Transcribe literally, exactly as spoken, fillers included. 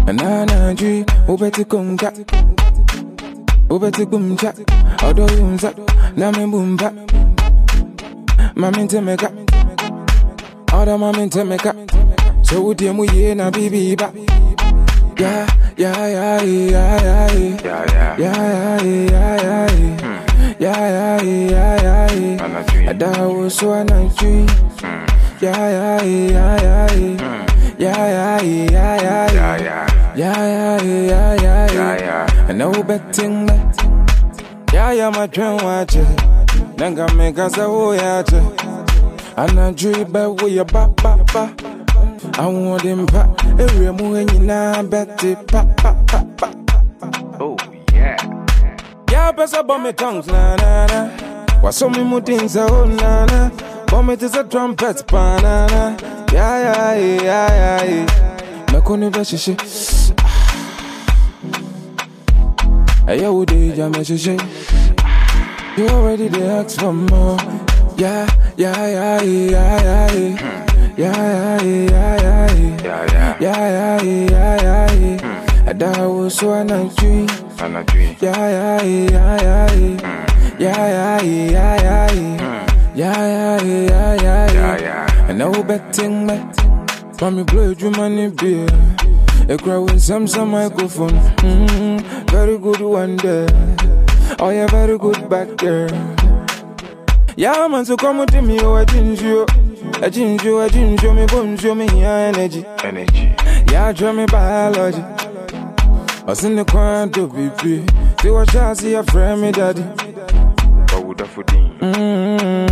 Nana G, Ubeti Kunka, Ubeti Kumcha, Odo Yunza, Nami Bumba, Mamin Temeka, Oda Mamin Temeka, so would you muye na bibi ba? Yeah, yeah, yeah, yeah, yeah, yeah, yeah, yeah, yeah, yeah, yeah, yeah, that was so a nice dream. Yeah, yeah, yeah, yeah, yeah, yeah, yeah, yeah, yeah, yeah, yeah, yeah, yeah, and no betting that. Yeah, yeah, my dream watch it. Nanga make us a voyage. And I dream back with your ba ba ba. I want him back. Every morning you know Betty pa pa pa pa. Oh yeah. Yeah, pass up on my tongues na na na. What's so many things oh na na. Bomb it is a trumpet banana. Yeah yeah yeah yeah yeah. Me koni be shishi. Hey yo, did ya me shishi? You already they ask for more. Yeah yeah yeah yeah yeah yeah. Yeah, yeah, yeah, yeah, yeah, yeah, yeah, yeah, yeah, yeah. That was so a nice dream. Yeah, yeah, yeah, yeah, yeah, yeah, yeah, yeah, yeah, yeah, yeah, yeah, yeah. And no betting me. From me blow you money beer. A crowd with some some microphone. Mm-hmm. Very good one there. Oh yeah, very good back there. Yeah, man, so come with me, oh I didn't you. I didn't you, I didn't show me bones, show me your energy. Energy. Yeah, draw me biology. I was in the corner to be free. See what I see, a friend, me daddy. But would have for